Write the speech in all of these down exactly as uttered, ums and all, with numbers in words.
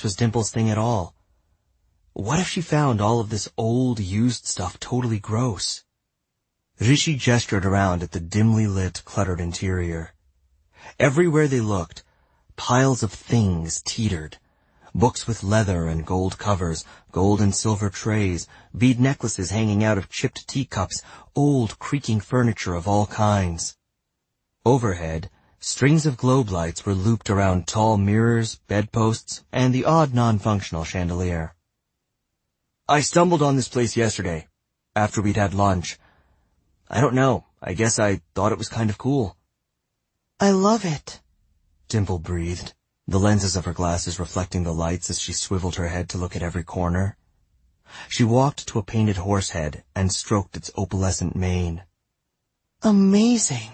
this was Dimple's thing at all. What if she found all of this old, used stuff totally gross? Rishi gestured around at the dimly lit, cluttered interior. Everywhere they looked, piles of things teetered. Books with leather and gold covers, gold and silver trays, bead necklaces hanging out of chipped teacups, old, creaking furniture of all kinds. Overhead, strings of globe lights were looped around tall mirrors, bedposts, and the odd non-functional chandelier. I stumbled on this place yesterday, after we'd had lunch. I don't know, I guess I thought it was kind of cool. I love it, Dimple breathed, the lenses of her glasses reflecting the lights as she swiveled her head to look at every corner. She walked to a painted horse head and stroked its opalescent mane. Amazing.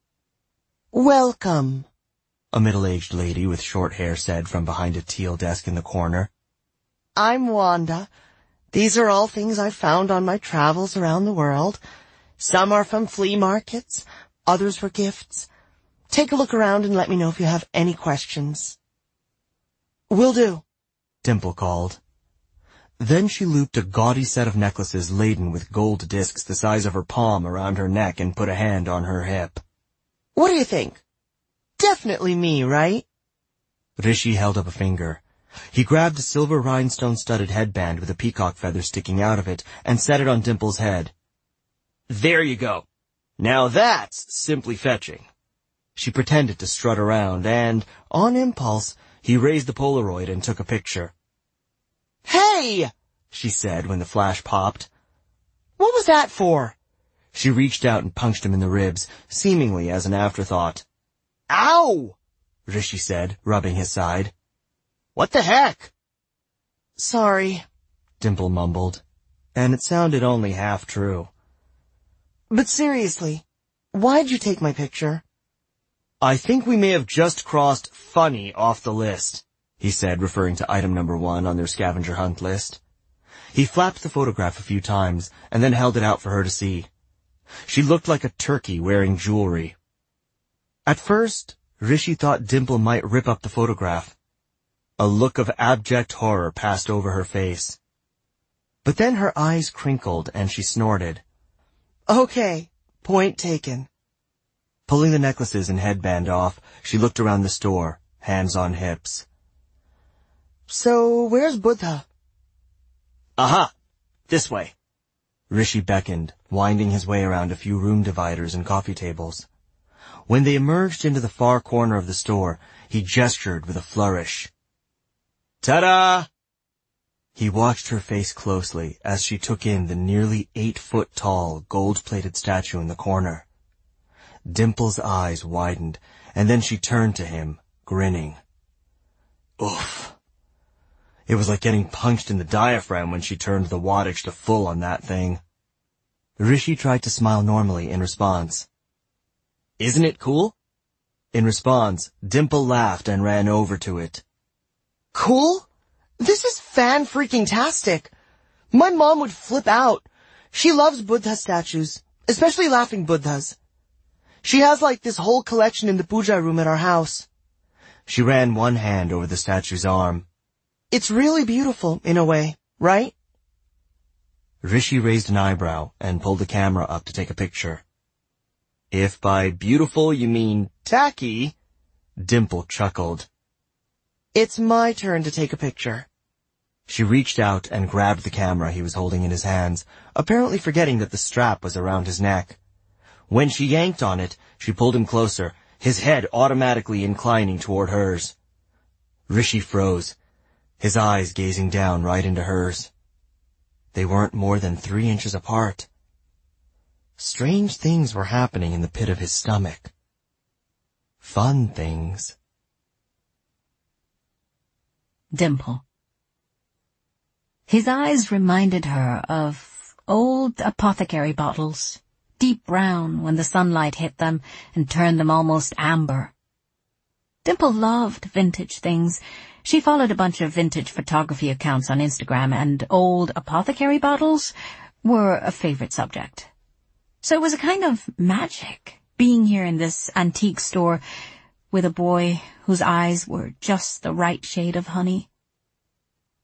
Welcome, a middle-aged lady with short hair said from behind a teal desk in the corner. I'm Wanda. These are all things I've found on my travels around the world. Some are from flea markets, others were gifts. Take a look around and let me know if you have any questions. Will do, Dimple called. Then she looped a gaudy set of necklaces laden with gold discs the size of her palm around her neck and put a hand on her hip. What do you think? Definitely me, right? Rishi held up a finger. He grabbed a silver rhinestone-studded headband with a peacock feather sticking out of it and set it on Dimple's head. There you go. Now that's simply fetching. She pretended to strut around and, on impulse, he raised the Polaroid and took a picture. Hey! She said when the flash popped. What was that for? She reached out and punched him in the ribs, seemingly as an afterthought. Ow! Rishi said, rubbing his side. What the heck? Sorry, Dimple mumbled, and it sounded only half true. But seriously, why'd you take my picture? I think we may have just crossed funny off the list, he said, referring to item number one on their scavenger hunt list. He flapped the photograph a few times and then held it out for her to see. She looked like a turkey wearing jewelry. At first, Rishi thought Dimple might rip up the photograph. A look of abject horror passed over her face. But then her eyes crinkled and she snorted. Okay, point taken. Pulling the necklaces and headband off, she looked around the store, hands on hips. So, where's Buddha? Aha! This way. Rishi beckoned, winding his way around a few room dividers and coffee tables. When they emerged into the far corner of the store, he gestured with a flourish. Ta-da! He watched her face closely as she took in the nearly eight-foot-tall, gold-plated statue in the corner. Dimple's eyes widened, and then she turned to him, grinning. Oof. It was like getting punched in the diaphragm when she turned the wattage to full on that thing. Rishi tried to smile normally in response. Isn't it cool? In response, Dimple laughed and ran over to it. Cool? This is fan-freaking-tastic. My mom would flip out. She loves Buddha statues, especially laughing Buddhas. She has like this whole collection in the puja room at our house. She ran one hand over the statue's arm. It's really beautiful, in a way, right? Rishi raised an eyebrow and pulled the camera up to take a picture. If by beautiful you mean tacky, Dimple chuckled. It's my turn to take a picture. She reached out and grabbed the camera he was holding in his hands, apparently forgetting that the strap was around his neck. When she yanked on it, she pulled him closer, his head automatically inclining toward hers. Rishi froze, his eyes gazing down right into hers. They weren't more than three inches apart. Strange things were happening in the pit of his stomach. Fun things. Dimple. His eyes reminded her of old apothecary bottles, deep brown when the sunlight hit them and turned them almost amber. Dimple loved vintage things. She followed a bunch of vintage photography accounts on Instagram, and old apothecary bottles were a favorite subject. So it was a kind of magic being here in this antique store with a boy whose eyes were just the right shade of honey.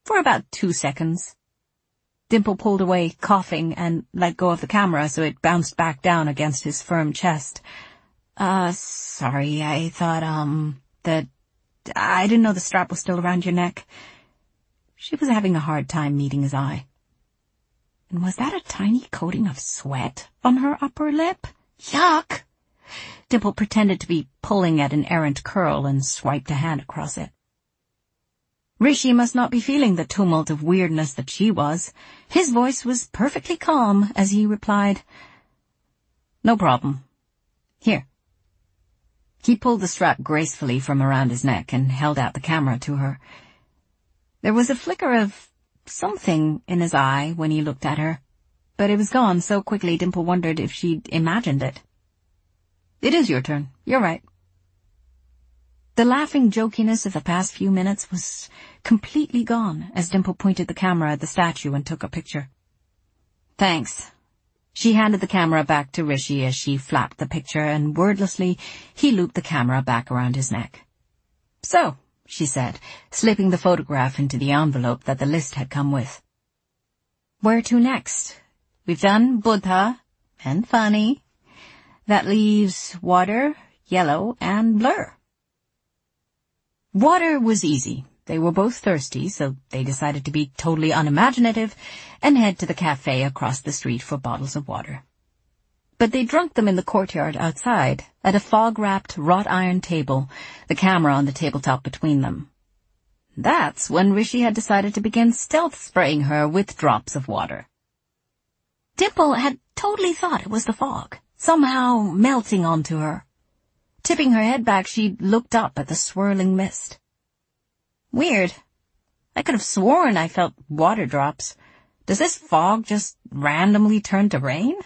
For about two seconds. Dimple pulled away, coughing, and let go of the camera so it bounced back down against his firm chest. Uh, sorry, I thought, um, that... I didn't know the strap was still around your neck. She was having a hard time meeting his eye. And was that a tiny coating of sweat on her upper lip? Yuck! Dimple pretended to be pulling at an errant curl and swiped a hand across it. Rishi must not be feeling the tumult of weirdness that she was. His voice was perfectly calm as he replied, "No problem. Here." He pulled the strap gracefully from around his neck and held out the camera to her. There was a flicker of something in his eye when he looked at her, but it was gone so quickly Dimple wondered if she'd imagined it. "It is your turn. You're right." The laughing jokiness of the past few minutes was completely gone as Dimple pointed the camera at the statue and took a picture. "Thanks." She handed the camera back to Rishi as she flapped the picture, and wordlessly he looped the camera back around his neck. "So," she said, slipping the photograph into the envelope that the list had come with. "Where to next? We've done Buddha and funny. That leaves water, yellow, and blur." Water was easy. They were both thirsty, so they decided to be totally unimaginative and head to the cafe across the street for bottles of water. But they drunk them in the courtyard outside, at a fog-wrapped wrought iron table, the camera on the tabletop between them. That's when Rishi had decided to begin stealth spraying her with drops of water. Dimple had totally thought it was the fog, somehow melting onto her. Tipping her head back, she looked up at the swirling mist. Weird. I could have sworn I felt water drops. Does this fog just randomly turn to rain?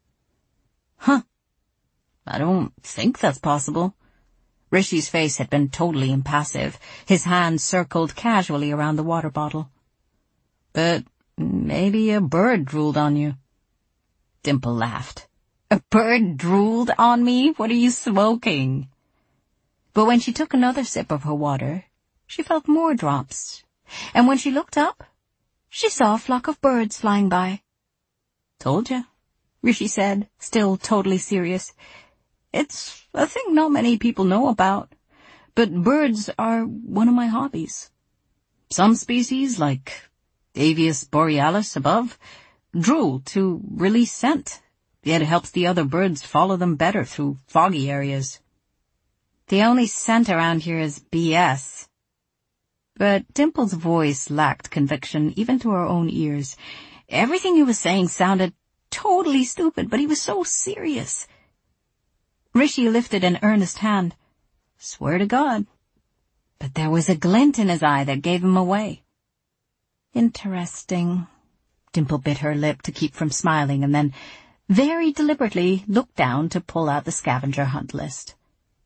Huh. I don't think that's possible. Rishi's face had been totally impassive, his hand circled casually around the water bottle. But maybe a bird drooled on you. Dimple laughed. A bird drooled on me? What are you smoking? But when she took another sip of her water, she felt more drops, and when she looked up, she saw a flock of birds flying by. "Told ya," Rishi said, still totally serious. "It's a thing not many people know about, but birds are one of my hobbies. Some species, like Avius borealis above, drool to release scent, yet it helps the other birds follow them better through foggy areas. The only scent around here is B S. But Dimple's voice lacked conviction, even to her own ears. Everything he was saying sounded totally stupid, but he was so serious. Rishi lifted an earnest hand. "Swear to God." But there was a glint in his eye that gave him away. "Interesting." Dimple bit her lip to keep from smiling and then very deliberately looked down to pull out the scavenger hunt list.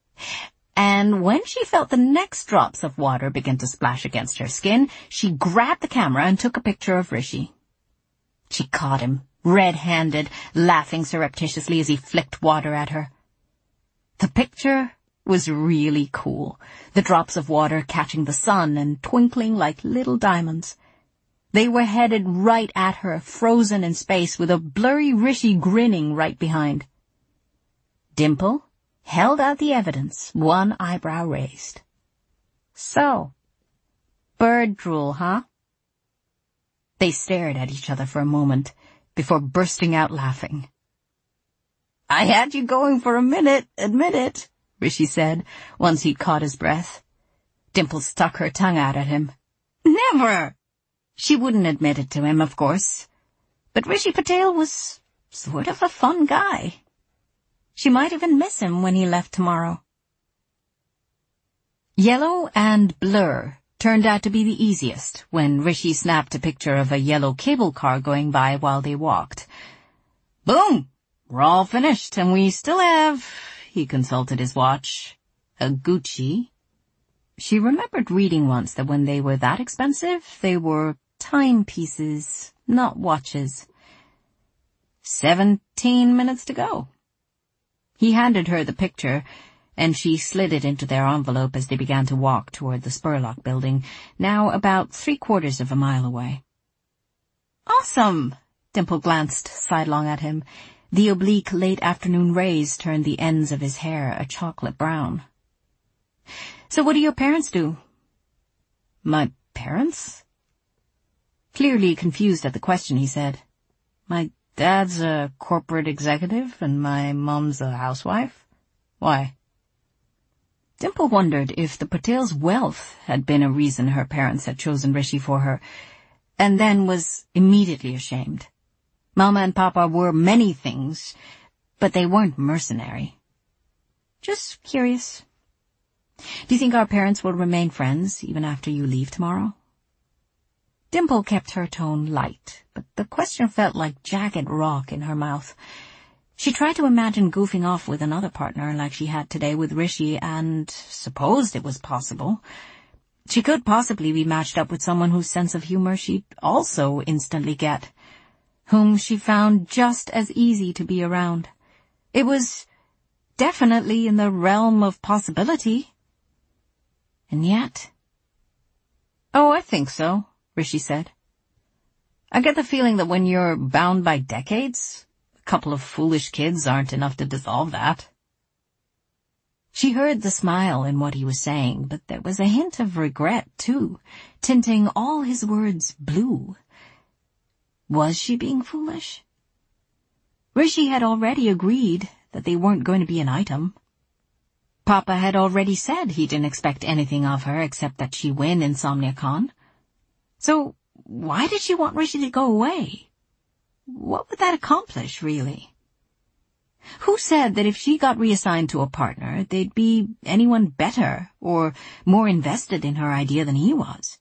And when she felt the next drops of water begin to splash against her skin, she grabbed the camera and took a picture of Rishi. She caught him, red-handed, laughing surreptitiously as he flicked water at her. The picture was really cool, the drops of water catching the sun and twinkling like little diamonds. They were headed right at her, frozen in space, with a blurry Rishi grinning right behind. Dimple held out the evidence, one eyebrow raised. "So, bird drool, huh?" They stared at each other for a moment before bursting out laughing. "I had you going for a minute, admit it," Rishi said, once he'd caught his breath. Dimple stuck her tongue out at him. "Never!" She wouldn't admit it to him, of course. But Rishi Patel was sort of a fun guy. She might even miss him when he left tomorrow. Yellow and blur turned out to be the easiest when Rishi snapped a picture of a yellow cable car going by while they walked. "Boom! We're all finished, and we still have," he consulted his watch, "a Gucci." She remembered reading once that when they were that expensive, they were timepieces, not watches. Seventeen minutes to go. He handed her the picture, and she slid it into their envelope as they began to walk toward the Spurlock building, now about three-quarters of a mile away. "Awesome!" Dimple glanced sidelong at him. The oblique late afternoon rays turned the ends of his hair a chocolate brown. "So what do your parents do?" "My parents?" Clearly confused at the question, he said, "My dad's a corporate executive and my mom's a housewife. Why?" Dimple wondered if the Patels' wealth had been a reason her parents had chosen Rishi for her, and then was immediately ashamed. Mama and Papa were many things, but they weren't mercenary. "Just curious. Do you think our parents will remain friends even after you leave tomorrow?" Dimple kept her tone light, but the question felt like jagged rock in her mouth. She tried to imagine goofing off with another partner like she had today with Rishi, and supposed it was possible. She could possibly be matched up with someone whose sense of humor she'd also instantly get, whom she found just as easy to be around. It was definitely in the realm of possibility. And yet... "Oh, I think so," Rishi said. "I get the feeling that when you're bound by decades, a couple of foolish kids aren't enough to dissolve that." She heard the smile in what he was saying, but there was a hint of regret, too, tinting all his words blue. Was she being foolish? Rishi had already agreed that they weren't going to be an item. Papa had already said he didn't expect anything of her except that she win InsomniaCon. So why did she want Rishi to go away? What would that accomplish, really? Who said that if she got reassigned to a partner, they'd be anyone better or more invested in her idea than he was?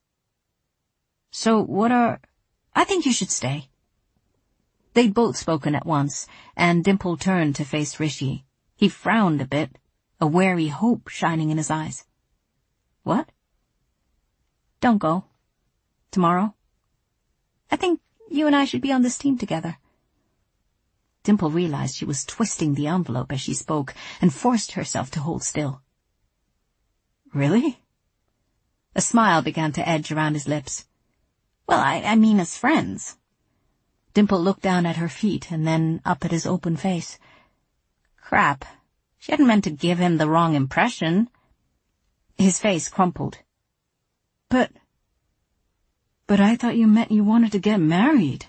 So what are... I think you should stay. They'd both spoken at once, and Dimple turned to face Rishi. He frowned a bit, a wary hope shining in his eyes. "What?" "Don't go. Tomorrow. I think you and I should be on this team together." Dimple realized she was twisting the envelope as she spoke and forced herself to hold still. "Really?" A smile began to edge around his lips. "Well, I, I mean as friends." Dimple looked down at her feet and then up at his open face. Crap. She hadn't meant to give him the wrong impression. His face crumpled. But... But I thought you meant you wanted to get married."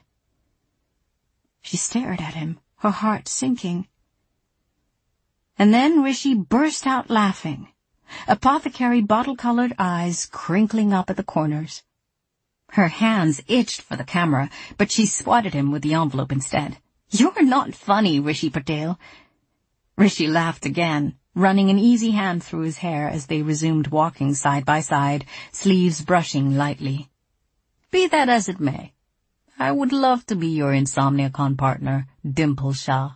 She stared at him, her heart sinking. And then Rishi burst out laughing, apothecary bottle-colored eyes crinkling up at the corners. Her hands itched for the camera, but she swatted him with the envelope instead. "You're not funny, Rishi Patel." Rishi laughed again, running an easy hand through his hair as they resumed walking side by side, sleeves brushing lightly. "Be that as it may, I would love to be your InsomniaCon partner, Dimple Shah."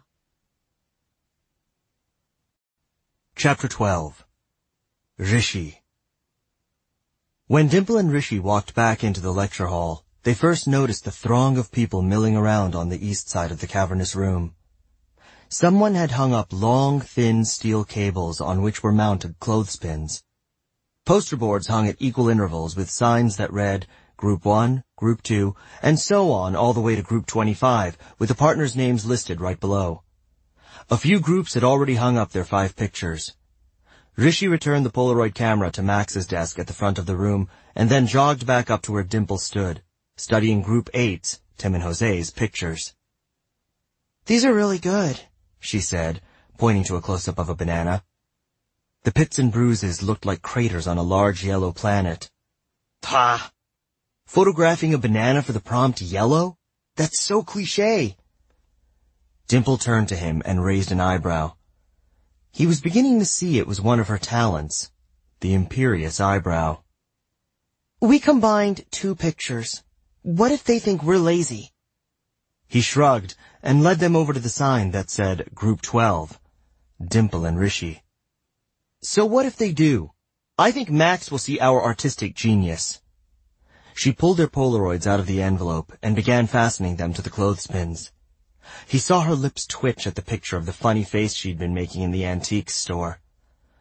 Chapter twelve. Rishi. When Dimple and Rishi walked back into the lecture hall, they first noticed the throng of people milling around on the east side of the cavernous room. Someone had hung up long, thin steel cables on which were mounted clothespins. Poster boards hung at equal intervals with signs that read Group one, Group two, and so on all the way to Group twenty-five, with the partners' names listed right below. A few groups had already hung up their five pictures. Rishi returned the Polaroid camera to Max's desk at the front of the room and then jogged back up to where Dimple stood, studying Group eight's, Tim and Jose's, pictures. "These are really good," she said, pointing to a close-up of a banana. The pits and bruises looked like craters on a large yellow planet. Pah! Photographing a banana for the prompt yellow? That's so cliché. Dimple turned to him and raised an eyebrow. He was beginning to see it was one of her talents, the imperious eyebrow. "We combined two pictures. What if they think we're lazy?" He shrugged and led them over to the sign that said Group twelve, Dimple and Rishi. "So what if they do? I think Max will see our artistic genius." She pulled their Polaroids out of the envelope and began fastening them to the clothespins. He saw her lips twitch at the picture of the funny face she'd been making in the antiques store.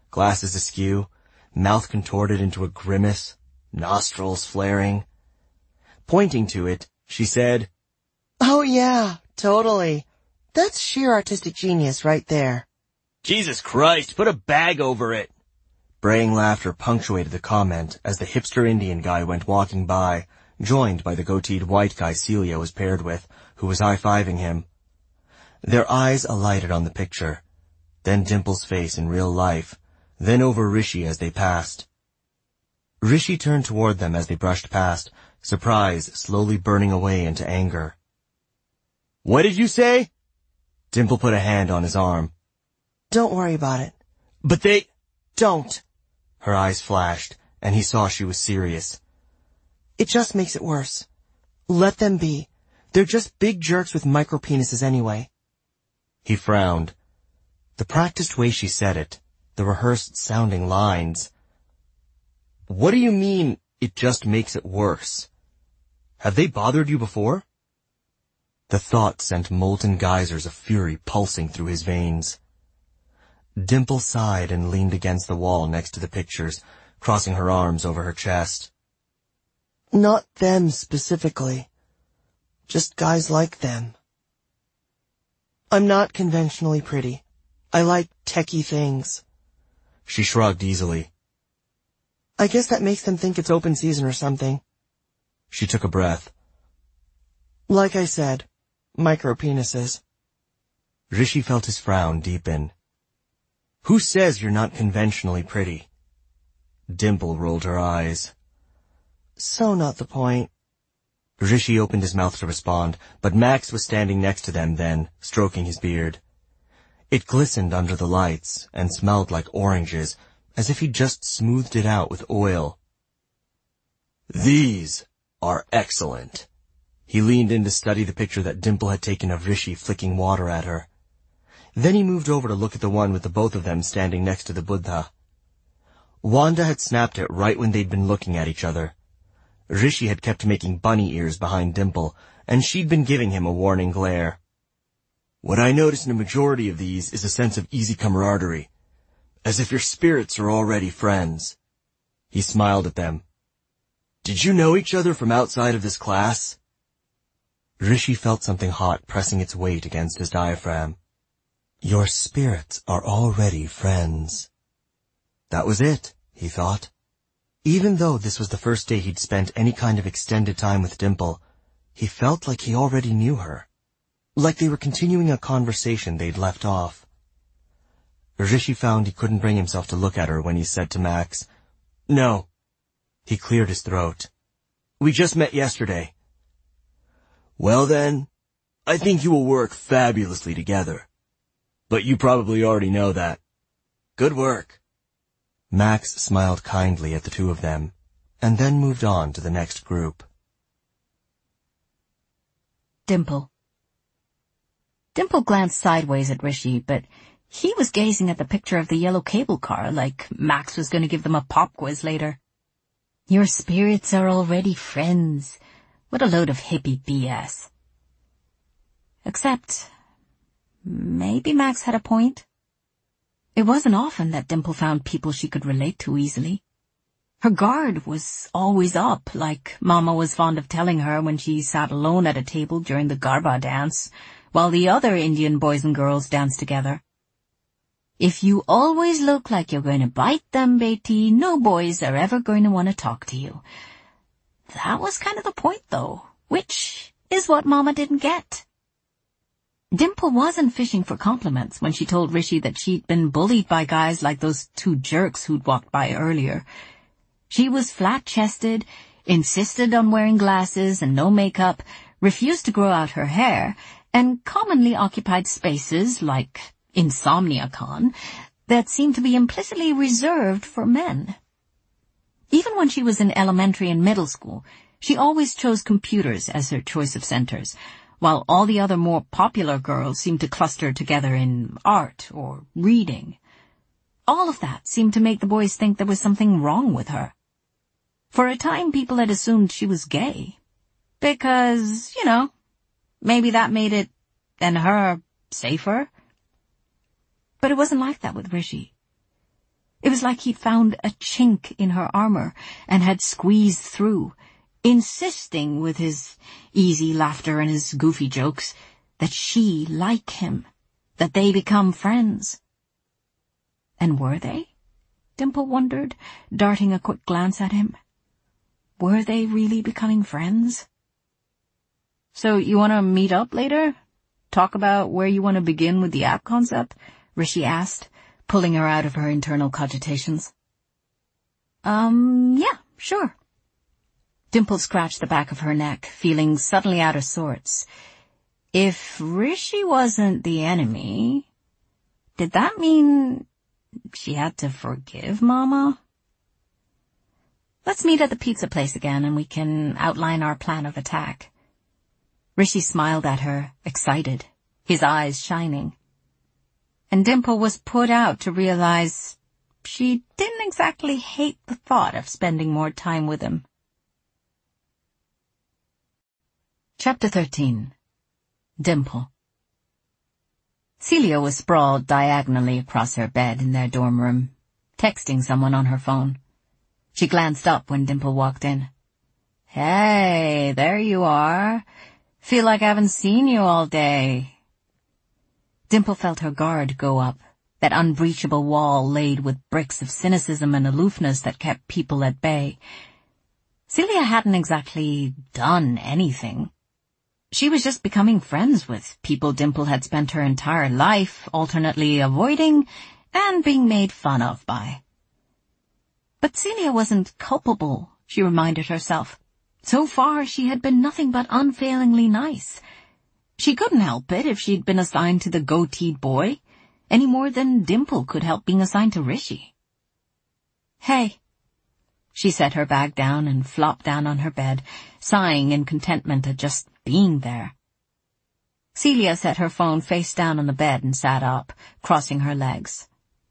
glasses askew, mouth contorted into a grimace, nostrils flaring. Pointing to it, she said, "Oh yeah, totally. That's sheer artistic genius right there." "Jesus Christ, put a bag over it." Braying laughter punctuated the comment as the hipster Indian guy went walking by, joined by the goateed white guy Celia was paired with, who was high-fiving him. Their eyes alighted on the picture, then Dimple's face in real life, then over Rishi as they passed. Rishi turned toward them as they brushed past, surprise slowly burning away into anger. "What did you say?" Dimple put a hand on his arm. "Don't worry about it." "But they—" "Don't." Her eyes flashed, and he saw she was serious. "It just makes it worse. Let them be. They're just big jerks with micro-penises anyway." He frowned. The practiced way she said it, the rehearsed-sounding lines. "What do you mean, it just makes it worse? Have they bothered you before?" The thought sent molten geysers of fury pulsing through his veins. Dimple sighed and leaned against the wall next to the pictures, crossing her arms over her chest. "Not them specifically. Just guys like them. I'm not conventionally pretty. I like techie things." She shrugged easily. "I guess that makes them think it's open season or something." She took a breath. "Like I said, micro-penises." Rishi felt his frown deepen. "Who says you're not conventionally pretty?" Dimple rolled her eyes. "So not the point." Rishi opened his mouth to respond, but Max was standing next to them then, stroking his beard. It glistened under the lights and smelled like oranges, as if he'd just smoothed it out with oil. "These are excellent." He leaned in to study the picture that Dimple had taken of Rishi flicking water at her. Then he moved over to look at the one with the both of them standing next to the Buddha. Wanda had snapped it right when they'd been looking at each other. Rishi had kept making bunny ears behind Dimple, and she'd been giving him a warning glare. "What I notice in a majority of these is a sense of easy camaraderie, as if your spirits are already friends." He smiled at them. "Did you know each other from outside of this class?" Rishi felt something hot pressing its weight against his diaphragm. "Your spirits are already friends." That was it, he thought. Even though this was the first day he'd spent any kind of extended time with Dimple, he felt like he already knew her. Like they were continuing a conversation they'd left off. Rishi found he couldn't bring himself to look at her when he said to Max, "No." He cleared his throat. "We just met yesterday." "Well then, I think you will work fabulously together. But you probably already know that. Good work." Max smiled kindly at the two of them, and then moved on to the next group. Dimple. Dimple glanced sideways at Rishi, but he was gazing at the picture of the yellow cable car like Max was going to give them a pop quiz later. Your spirits are already friends. What a load of hippie B S. Except, maybe Max had a point. It wasn't often that Dimple found people she could relate to easily. Her guard was always up, like Mama was fond of telling her when she sat alone at a table during the Garba dance, while the other Indian boys and girls danced together. If you always look like you're going to bite them, Beti, no boys are ever going to want to talk to you. That was kind of the point, though, which is what Mama didn't get. Dimple wasn't fishing for compliments when she told Rishi that she'd been bullied by guys like those two jerks who'd walked by earlier. She was flat-chested, insisted on wearing glasses and no makeup, refused to grow out her hair, and commonly occupied spaces, like InsomniaCon, that seemed to be implicitly reserved for men. Even when she was in elementary and middle school, she always chose computers as her choice of centers, while all the other more popular girls seemed to cluster together in art or reading. All of that seemed to make the boys think there was something wrong with her. For a time, people had assumed she was gay. Because, you know, maybe that made it, and her, safer. But it wasn't like that with Rishi. It was like he'd found a chink in her armor and had squeezed through, insisting with his easy laughter and his goofy jokes that she like him, that they become friends. And were they? Dimple wondered, darting a quick glance at him. Were they really becoming friends? So you want to meet up later? Talk about where you want to begin with the app concept? Rishi asked, pulling her out of her internal cogitations. Um, yeah, sure. Dimple scratched the back of her neck, feeling suddenly out of sorts. If Rishi wasn't the enemy, did that mean she had to forgive Mama? Let's meet at the pizza place again and we can outline our plan of attack. Rishi smiled at her, excited, his eyes shining. And Dimple was put out to realize she didn't exactly hate the thought of spending more time with him. Chapter thirteen. Dimple. Celia was sprawled diagonally across her bed in their dorm room, texting someone on her phone. She glanced up when Dimple walked in. Hey, there you are. Feel like I haven't seen you all day. Dimple felt her guard go up, that unbreachable wall laid with bricks of cynicism and aloofness that kept people at bay. Celia hadn't exactly done anything. She was just becoming friends with people Dimple had spent her entire life alternately avoiding and being made fun of by. But Celia wasn't culpable, she reminded herself. So far she had been nothing but unfailingly nice. She couldn't help it if she'd been assigned to the goateed boy, any more than Dimple could help being assigned to Rishi. Hey. She set her bag down and flopped down on her bed, sighing in contentment at just being there. Celia set her phone face down on the bed and sat up, crossing her legs.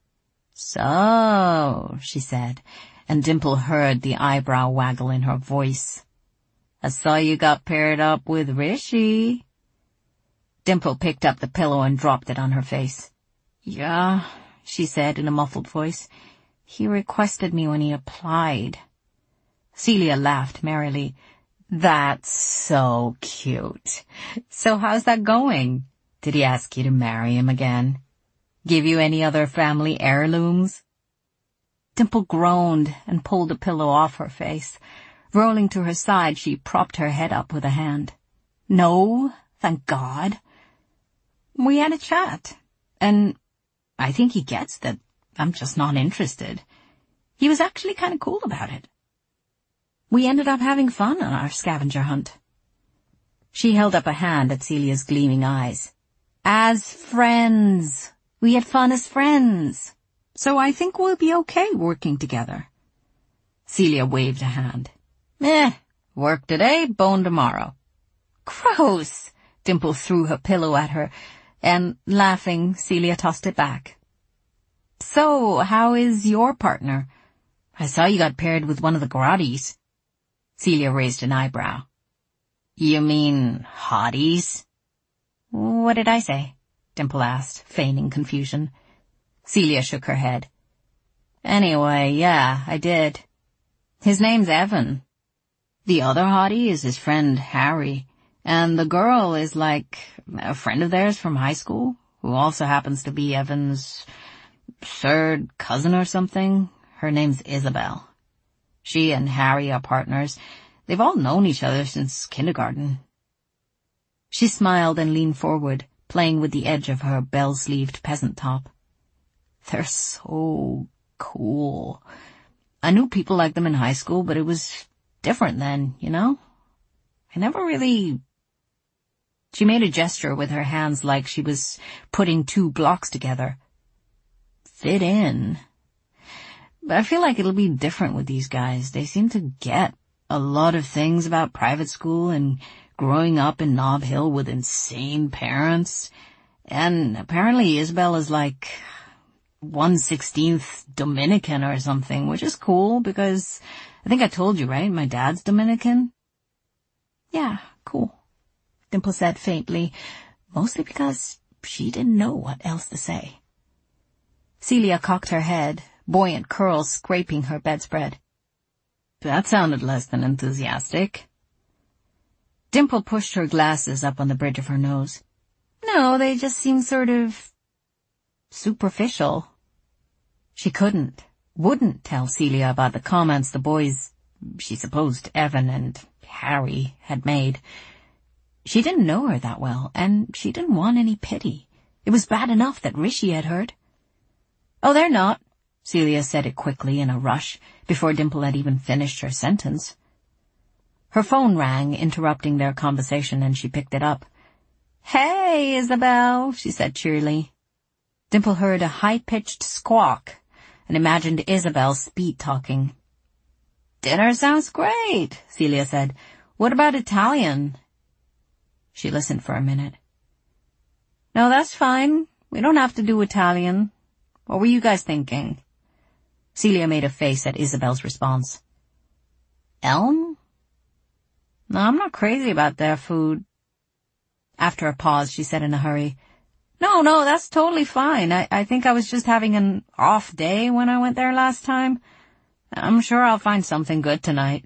So, she said, and Dimple heard the eyebrow waggle in her voice. I saw you got paired up with Rishi. Dimple picked up the pillow and dropped it on her face. Yeah, she said in a muffled voice. He requested me when he applied. Celia laughed merrily. That's so cute. So how's that going? Did he ask you to marry him again? Give you any other family heirlooms? Dimple groaned and pulled the pillow off her face. Rolling to her side, she propped her head up with a hand. No, thank God. We had a chat, and I think he gets that I'm just not interested. He was actually kind of cool about it. We ended up having fun on our scavenger hunt. She held up a hand at Celia's gleaming eyes. As friends. We had fun as friends. So I think we'll be okay working together. Celia waved a hand. Eh, work today, bone tomorrow. Gross! Dimple threw her pillow at her, and, laughing, Celia tossed it back. So, how is your partner? I saw you got paired with one of the grotties. Celia raised an eyebrow. You mean hotties? What did I say? Dimple asked, feigning confusion. Celia shook her head. Anyway, yeah, I did. His name's Evan. The other hottie is his friend Harry, and the girl is like a friend of theirs from high school, who also happens to be Evan's third cousin or something. Her name's Isabel. She and Harry are partners. They've all known each other since kindergarten. She smiled and leaned forward, playing with the edge of her bell-sleeved peasant top. They're so cool. I knew people like them in high school, but it was different then, you know? I never really... She made a gesture with her hands like she was putting two blocks together. Fit in. But I feel like it'll be different with these guys. They seem to get a lot of things about private school and growing up in Nob Hill with insane parents. And apparently Isabel is like one sixteenth Dominican or something, which is cool because I think I told you, right? My dad's Dominican. Yeah, cool, Dimple said faintly, mostly because she didn't know what else to say. Celia cocked her head, buoyant curls scraping her bedspread. That sounded less than enthusiastic. Dimple pushed her glasses up on the bridge of her nose. No, they just seemed sort of superficial. She couldn't, wouldn't tell Celia about the comments the boys, she supposed Evan and Harry, had made. She didn't know her that well, and she didn't want any pity. It was bad enough that Rishi had heard. Oh, they're not. Celia said it quickly in a rush, before Dimple had even finished her sentence. Her phone rang, interrupting their conversation, and she picked it up. Hey, Isabel, she said cheerily. Dimple heard a high-pitched squawk and imagined Isabel speed-talking. Dinner sounds great, Celia said. What about Italian? She listened for a minute. No, that's fine. We don't have to do Italian. What were you guys thinking? Celia made a face at Isabel's response. Elm? No, I'm not crazy about their food. After a pause, she said in a hurry, No, no, that's totally fine. I, I think I was just having an off day when I went there last time. I'm sure I'll find something good tonight.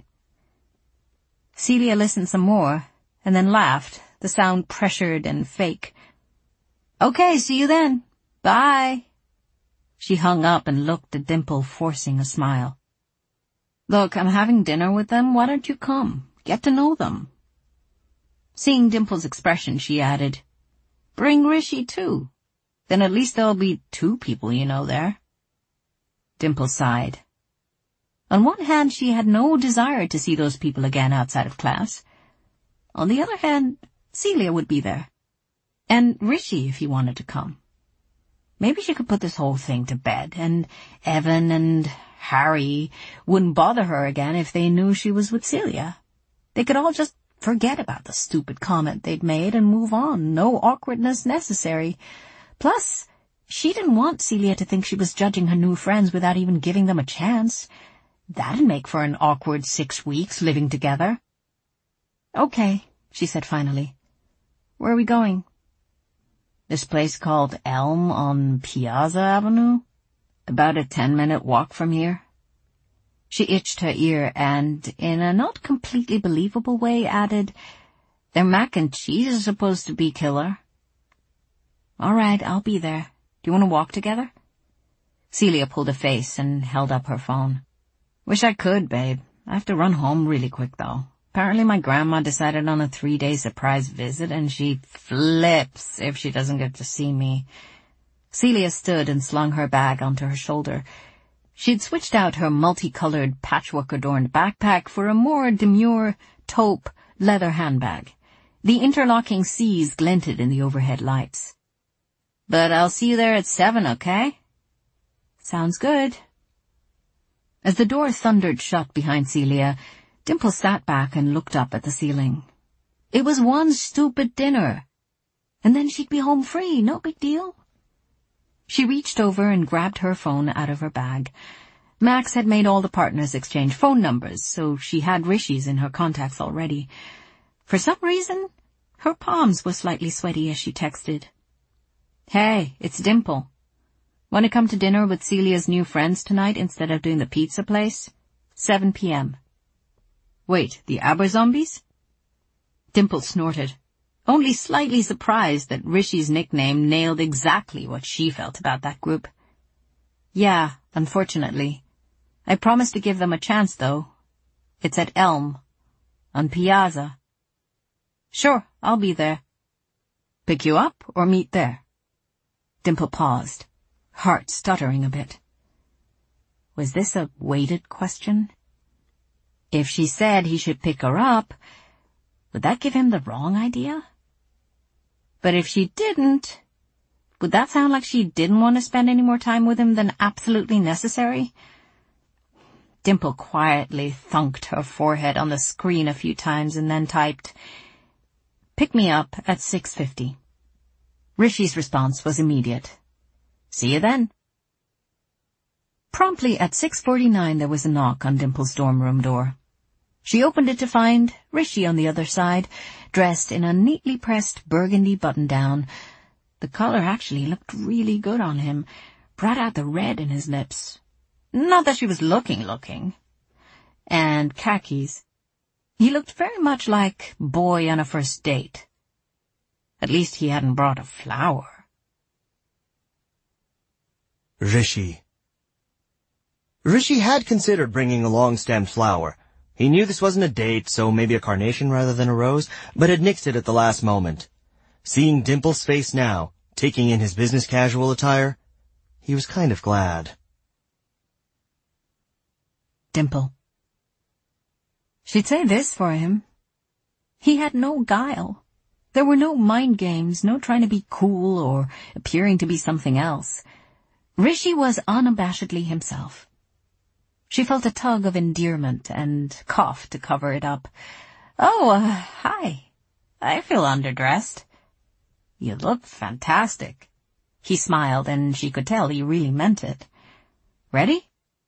Celia listened some more, and then laughed, the sound pressured and fake. Okay, see you then. Bye. She hung up and looked at Dimple, forcing a smile. Look, I'm having dinner with them. Why don't you come? Get to know them. Seeing Dimple's expression, she added, Bring Rishi too. Then at least there'll be two people you know there. Dimple sighed. On one hand, she had no desire to see those people again outside of class. On the other hand, Celia would be there. And Rishi if he wanted to come. Maybe she could put this whole thing to bed, and Evan and Harry wouldn't bother her again if they knew she was with Celia. They could all just forget about the stupid comment they'd made and move on. No awkwardness necessary. Plus, she didn't want Celia to think she was judging her new friends without even giving them a chance. That'd make for an awkward six weeks living together. Okay, she said finally. Where are we going? This place called Elm on Piazza Avenue. About a ten-minute walk from here. She itched her ear and, in a not completely believable way, added, Their mac and cheese is supposed to be killer. All right, I'll be there. Do you want to walk together? Celia pulled a face and held up her phone. Wish I could, babe. I have to run home really quick, though. Apparently my grandma decided on a three-day surprise visit, and she flips if she doesn't get to see me. Celia stood and slung her bag onto her shoulder. She'd switched out her multicolored, patchwork-adorned backpack for a more demure, taupe, leather handbag. The interlocking C's glinted in the overhead lights. But I'll see you there at seven, okay? Sounds good. As the door thundered shut behind Celia, Dimple sat back and looked up at the ceiling. It was one stupid dinner. And then she'd be home free, no big deal. She reached over and grabbed her phone out of her bag. Max had made all the partners exchange phone numbers, so she had Rishi's in her contacts already. For some reason, her palms were slightly sweaty as she texted. Hey, it's Dimple. Want to come to dinner with Celia's new friends tonight instead of doing the pizza place? seven p.m. Wait, the Aber-Zombies? Dimple snorted, only slightly surprised that Rishi's nickname nailed exactly what she felt about that group. Yeah, unfortunately. I promised to give them a chance, though. It's at Elm, on Piazza. Sure, I'll be there. Pick you up or meet there? Dimple paused, heart stuttering a bit. Was this a weighted question? If she said he should pick her up, would that give him the wrong idea? But if she didn't, would that sound like she didn't want to spend any more time with him than absolutely necessary? Dimple quietly thunked her forehead on the screen a few times and then typed, Pick me up at six fifty. Rishi's response was immediate. See you then. Promptly at six forty-nine there was a knock on Dimple's dorm room door. She opened it to find Rishi on the other side, dressed in a neatly pressed burgundy button-down. The color actually looked really good on him, brought out the red in his lips. Not that she was looking looking. And khakis. He looked very much like boy on a first date. At least he hadn't brought a flower. Rishi. Rishi had considered bringing a long-stemmed flower. He knew this wasn't a date, so maybe a carnation rather than a rose, but had nixed it at the last moment. Seeing Dimple's face now, taking in his business casual attire, he was kind of glad. Dimple. She'd say this for him. He had no guile. There were no mind games, no trying to be cool or appearing to be something else. Rishi was unabashedly himself. She felt a tug of endearment and coughed to cover it up. Oh, uh, hi. I feel underdressed. You look fantastic. He smiled, and she could tell he really meant it. Ready?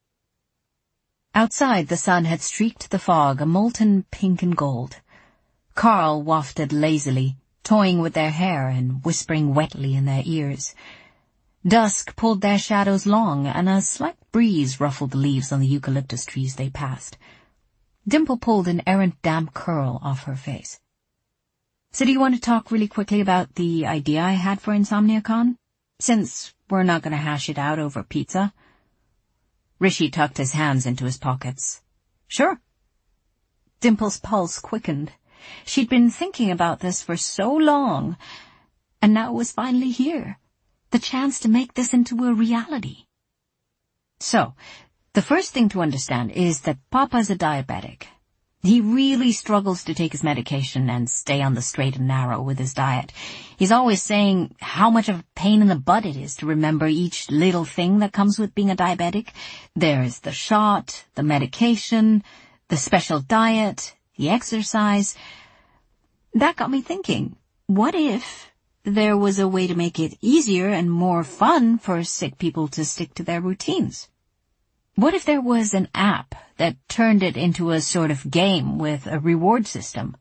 Outside, the sun had streaked the fog a molten pink and gold. Carl wafted lazily, toying with their hair and whispering wetly in their ears. Dusk pulled their shadows long, and a slight breeze ruffled the leaves on the eucalyptus trees they passed. Dimple pulled an errant damp curl off her face. So do you want to talk really quickly about the idea I had for InsomniaCon? Since we're not going to hash it out over pizza. Rishi tucked his hands into his pockets. Sure. Dimple's pulse quickened. She'd been thinking about this for so long, and now it was finally here. The chance to make this into a reality. So, the first thing to understand is that Papa's a diabetic. He really struggles to take his medication and stay on the straight and narrow with his diet. He's always saying how much of a pain in the butt it is to remember each little thing that comes with being a diabetic. There's the shot, the medication, the special diet, the exercise. That got me thinking, what if there was a way to make it easier and more fun for sick people to stick to their routines? What if there was an app that turned it into a sort of game with a reward system?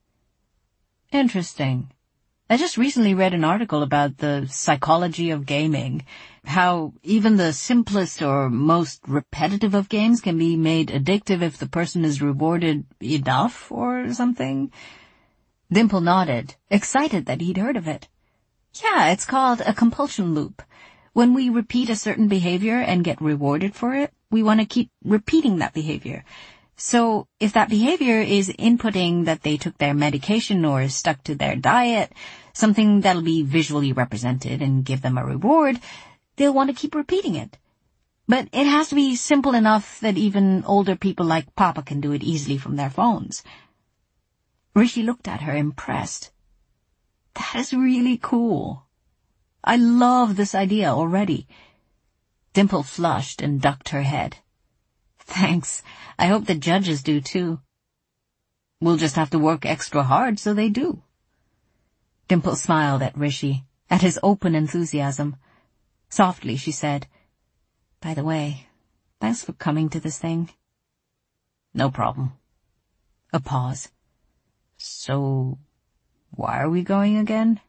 Interesting. I just recently read an article about the psychology of gaming, how even the simplest or most repetitive of games can be made addictive if the person is rewarded enough or something. Dimple nodded, excited that he'd heard of it. Yeah, it's called a compulsion loop. When we repeat a certain behavior and get rewarded for it, we want to keep repeating that behavior. So if that behavior is inputting that they took their medication or stuck to their diet, something that'll be visually represented and give them a reward, they'll want to keep repeating it. But it has to be simple enough that even older people like Papa can do it easily from their phones. Rishi looked at her, impressed. That is really cool. I love this idea already. Dimple flushed and ducked her head. Thanks. I hope the judges do too. We'll just have to work extra hard so they do. Dimple smiled at Rishi, at his open enthusiasm. Softly she said, By the way, thanks for coming to this thing. No problem. A pause. So, why are we going again?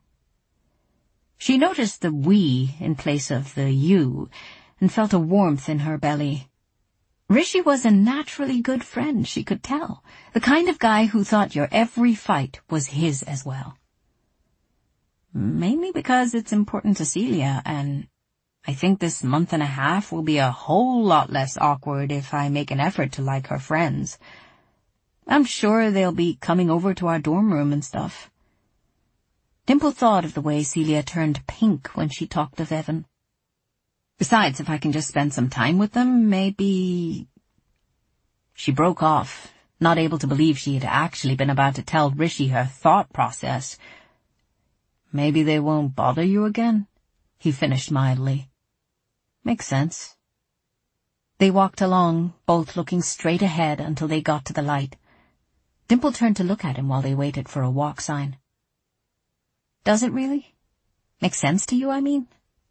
She noticed the we in place of the you and felt a warmth in her belly. Rishi was a naturally good friend, she could tell, the kind of guy who thought your every fight was his as well. Mainly because it's important to Celia, and I think this month and a half will be a whole lot less awkward if I make an effort to like her friends. I'm sure they'll be coming over to our dorm room and stuff. Dimple thought of the way Celia turned pink when she talked of Evan. Besides, if I can just spend some time with them, maybe... She broke off, not able to believe she had actually been about to tell Rishi her thought process. Maybe they won't bother you again? He finished mildly. Makes sense. They walked along, both looking straight ahead until they got to the light. Dimple turned to look at him while they waited for a walk sign. Does it really? Make sense to you, I mean?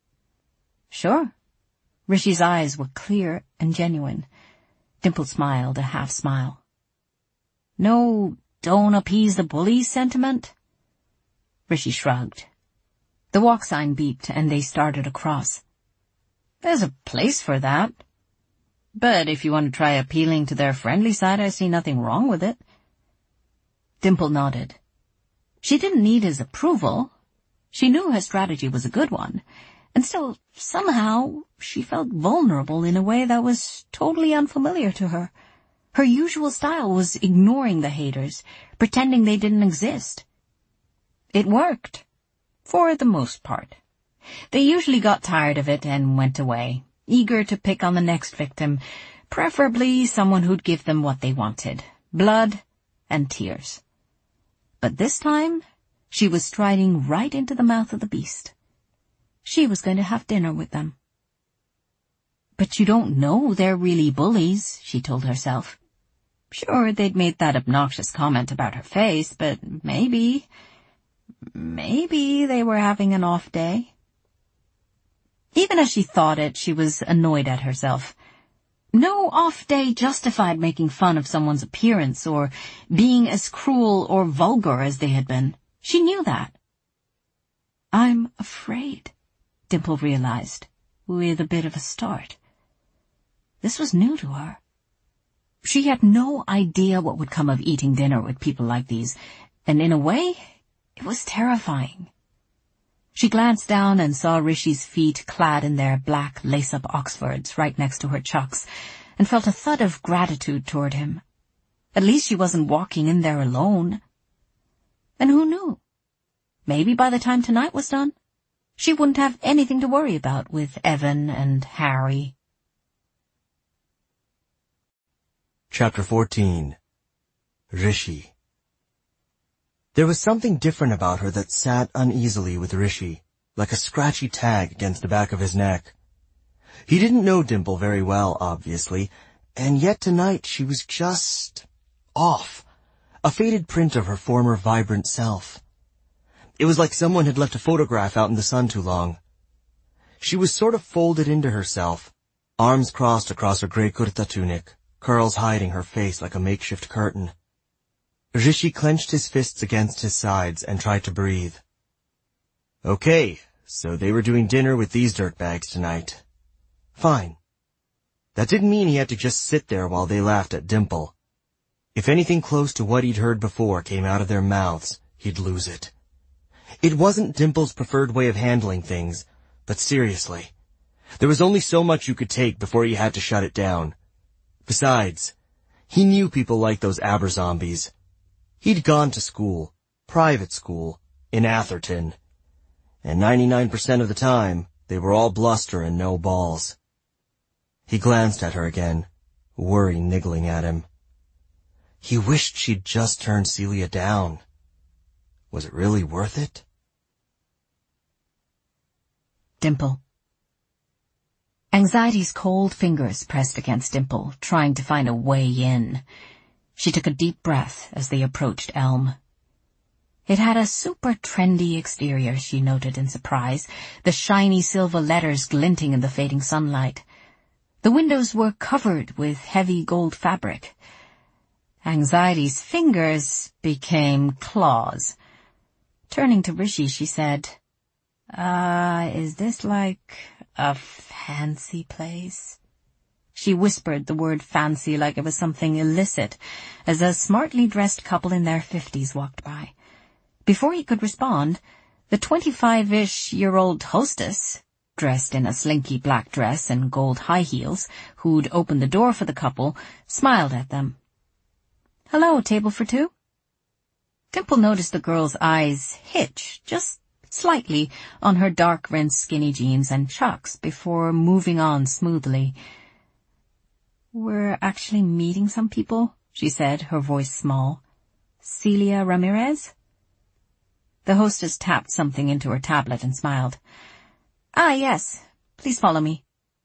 Sure. Rishi's eyes were clear and genuine. Dimple smiled a half smile. No, don't appease the bully sentiment? Rishi shrugged. The walk sign beeped and they started across. There's a place for that. But if you want to try appealing to their friendly side, I see nothing wrong with it. Dimple nodded. She didn't need his approval. She knew her strategy was a good one, and still, somehow, she felt vulnerable in a way that was totally unfamiliar to her. Her usual style was ignoring the haters, pretending they didn't exist. It worked, for the most part. They usually got tired of it and went away, eager to pick on the next victim, preferably someone who'd give them what they wanted, blood and tears. But this time, she was striding right into the mouth of the beast. She was going to have dinner with them. But you don't know they're really bullies, she told herself. Sure, they'd made that obnoxious comment about her face, but maybe, maybe they were having an off day. Even as she thought it, she was annoyed at herself. No off day justified making fun of someone's appearance or being as cruel or vulgar as they had been. She knew that. I'm afraid, Dimple realized, with a bit of a start. This was new to her. She had no idea what would come of eating dinner with people like these, and in a way, it was terrifying. She glanced down and saw Rishi's feet clad in their black lace-up Oxfords right next to her chucks, and felt a thud of gratitude toward him. At least she wasn't walking in there alone. And who knew? Maybe by the time tonight was done, she wouldn't have anything to worry about with Evan and Harry. Chapter fourteen. Rishi. There was something different about her that sat uneasily with Rishi, like a scratchy tag against the back of his neck. He didn't know Dimple very well, obviously, and yet tonight she was just off, a faded print of her former vibrant self. It was like someone had left a photograph out in the sun too long. She was sort of folded into herself, arms crossed across her grey kurta tunic, curls hiding her face like a makeshift curtain. Rishi clenched his fists against his sides and tried to breathe. Okay, so they were doing dinner with these dirtbags tonight. Fine. That didn't mean he had to just sit there while they laughed at Dimple. If anything close to what he'd heard before came out of their mouths, he'd lose it. It wasn't Dimple's preferred way of handling things, but seriously, there was only so much you could take before you had to shut it down. Besides, he knew people like those Aber-zombies. He'd gone to school, private school, in Atherton, and ninety-nine percent of the time, they were all bluster and no balls. He glanced at her again, worry niggling at him. He wished she'd just turned Celia down. Was it really worth it? Dimple. Anxiety's cold fingers pressed against Dimple, trying to find a way in. She took a deep breath as they approached Elm. It had a super trendy exterior, she noted in surprise, the shiny silver letters glinting in the fading sunlight. The windows were covered with heavy gold fabric. Anxiety's fingers became claws. Turning to Rishi, she said, Uh, is this like a fancy place? She whispered the word fancy like it was something illicit, as a smartly dressed couple in their fifties walked by. Before he could respond, the twenty-five-ish-year-old hostess, dressed in a slinky black dress and gold high heels, who'd opened the door for the couple, smiled at them. Hello, table for two? Dimple noticed the girl's eyes hitch, just slightly, on her dark rinsed skinny jeans and chucks before moving on smoothly. We're actually meeting some people, she said, her voice small. Celia Ramirez? The hostess tapped something into her tablet and smiled. Ah, yes. Please follow me.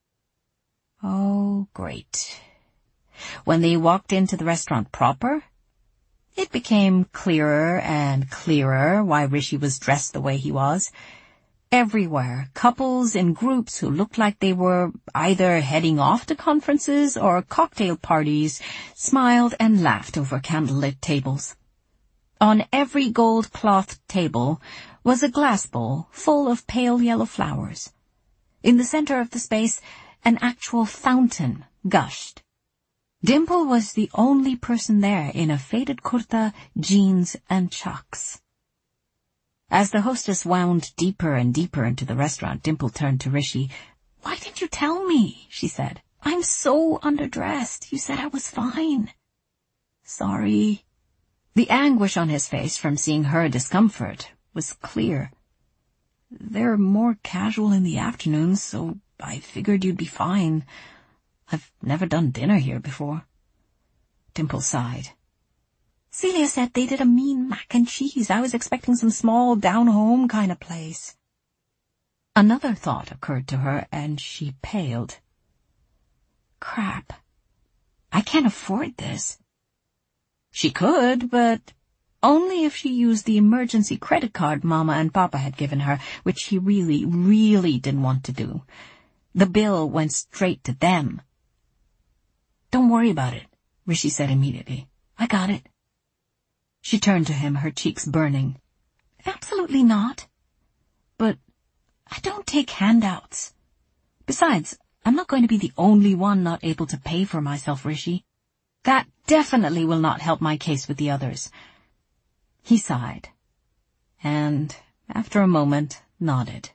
Oh, great. When they walked into the restaurant proper, it became clearer and clearer why Rishi was dressed the way he was. Everywhere, couples in groups who looked like they were either heading off to conferences or cocktail parties smiled and laughed over candlelit tables. On every gold-clothed table was a glass bowl full of pale yellow flowers. In the center of the space, an actual fountain gushed. Dimple was the only person there in a faded kurta, jeans, and chucks. As the hostess wound deeper and deeper into the restaurant, Dimple turned to Rishi. "Why didn't you tell me?" she said. "I'm so underdressed. You said I was fine." "Sorry." The anguish on his face from seeing her discomfort was clear. "They're more casual in the afternoons, so I figured you'd be fine. I've never done dinner here before." Dimple sighed. "Celia said they did a mean mac and cheese. I was expecting some small, down-home kind of place." Another thought occurred to her, and she paled. Crap. I can't afford this. She could, but only if she used the emergency credit card Mama and Papa had given her, which she really, really didn't want to do. The bill went straight to them. "Don't worry about it," Rishi said immediately. "I got it." She turned to him, her cheeks burning. "Absolutely not. But I don't take handouts. Besides, I'm not going to be the only one not able to pay for myself, Rishi. That definitely will not help my case with the others." He sighed, and, after a moment, nodded.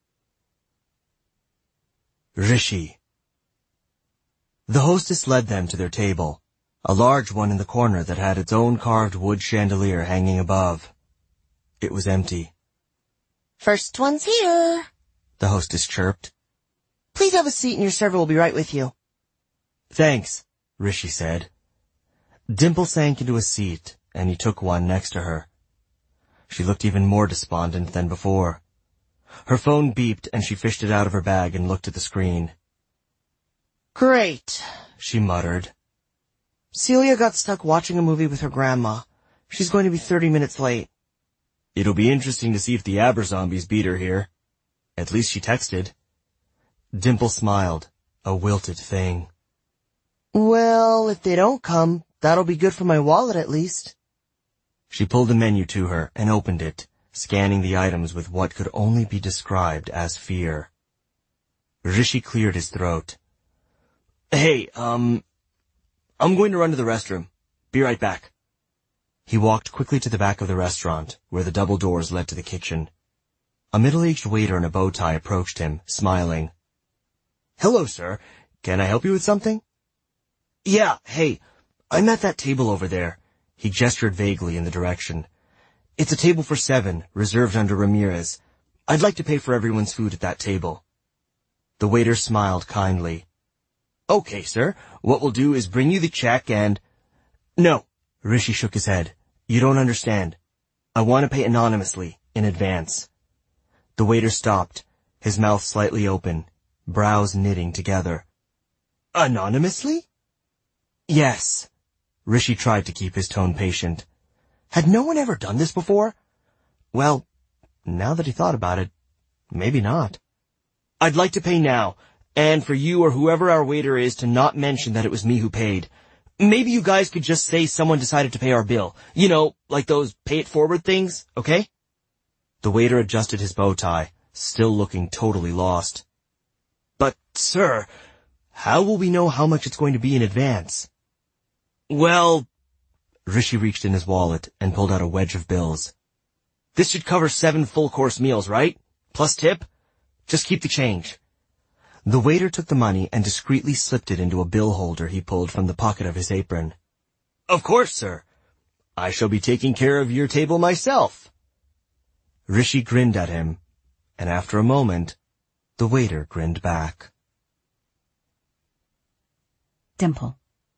Rishi. The hostess led them to their table, a large one in the corner that had its own carved wood chandelier hanging above. It was empty. "First one's here," the hostess chirped. "Please have a seat and your server will be right with you." "Thanks," Rishi said. Dimple sank into a seat, and he took one next to her. She looked even more despondent than before. Her phone beeped, and she fished it out of her bag and looked at the screen. "Great," she muttered. "Celia got stuck watching a movie with her grandma. She's going to be thirty minutes late." "It'll be interesting to see if the Aber-zombies beat her here. At least she texted." Dimple smiled, a wilted thing. "Well, if they don't come, that'll be good for my wallet at least." She pulled the menu to her and opened it, scanning the items with what could only be described as fear. Rishi cleared his throat. "Hey, um, I'm going to run to the restroom. Be right back." He walked quickly to the back of the restaurant, where the double doors led to the kitchen. A middle-aged waiter in a bow tie approached him, smiling. "Hello, sir. Can I help you with something?" "Yeah, hey, I'm at that table over there." He gestured vaguely in the direction. "It's a table for seven, reserved under Ramirez. I'd like to pay for everyone's food at that table." The waiter smiled kindly. "Okay, sir. What we'll do is bring you the check and—" "No," Rishi shook his head. "You don't understand. I want to pay anonymously, in advance." The waiter stopped, his mouth slightly open, brows knitting together. "Anonymously?" "Yes." Rishi tried to keep his tone patient. Had no one ever done this before? Well, now that he thought about it, maybe not. "I'd like to pay now, and for you or whoever our waiter is to not mention that it was me who paid. Maybe you guys could just say someone decided to pay our bill. You know, like those pay-it-forward things, okay?" The waiter adjusted his bow tie, still looking totally lost. "But, sir, how will we know how much it's going to be in advance?" "Well," Rishi reached in his wallet and pulled out a wedge of bills. "This should cover seven full-course meals, right? Plus tip? Just keep the change." The waiter took the money and discreetly slipped it into a bill holder he pulled from the pocket of his apron. "Of course, sir. I shall be taking care of your table myself." Rishi grinned at him, and after a moment, the waiter grinned back. Dimple.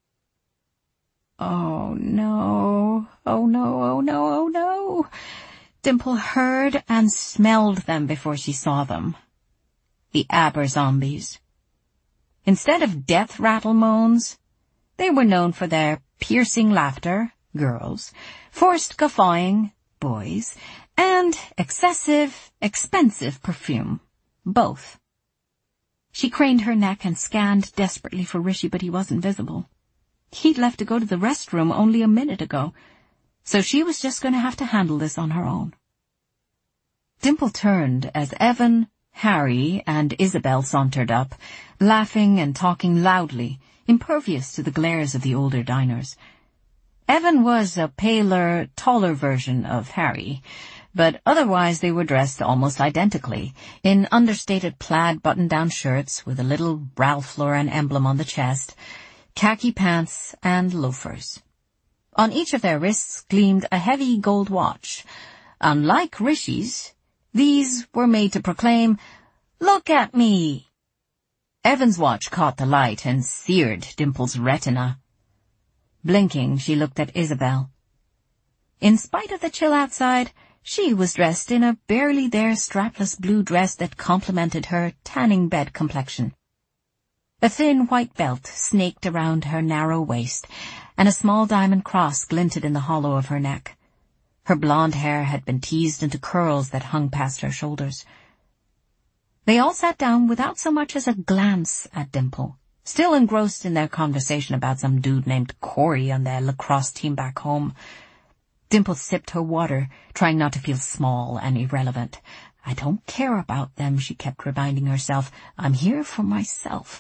Oh no, oh no, oh no, oh no. Dimple heard and smelled them before she saw them. The Aber-zombies. Instead of death rattle moans, they were known for their piercing laughter, girls, forced guffawing, boys, and excessive, expensive perfume, both. She craned her neck and scanned desperately for Rishi, but he wasn't visible. He'd left to go to the restroom only a minute ago, so she was just going to have to handle this on her own. Dimple turned as Evan, Harry and Isabel sauntered up, laughing and talking loudly, impervious to the glares of the older diners. Evan was a paler, taller version of Harry, but otherwise they were dressed almost identically, in understated plaid button-down shirts with a little Ralph Lauren emblem on the chest, khaki pants, and loafers. On each of their wrists gleamed a heavy gold watch. Unlike Rishi's, these were made to proclaim, "Look at me!" Evan's watch caught the light and seared Dimple's retina. Blinking, she looked at Isabel. In spite of the chill outside, she was dressed in a barely-there strapless blue dress that complemented her tanning bed complexion. A thin white belt snaked around her narrow waist, and a small diamond cross glinted in the hollow of her neck. Her blonde hair had been teased into curls that hung past her shoulders. They all sat down without so much as a glance at Dimple, still engrossed in their conversation about some dude named Corey on their lacrosse team back home. Dimple sipped her water, trying not to feel small and irrelevant. "I don't care about them," she kept reminding herself. "I'm here for myself."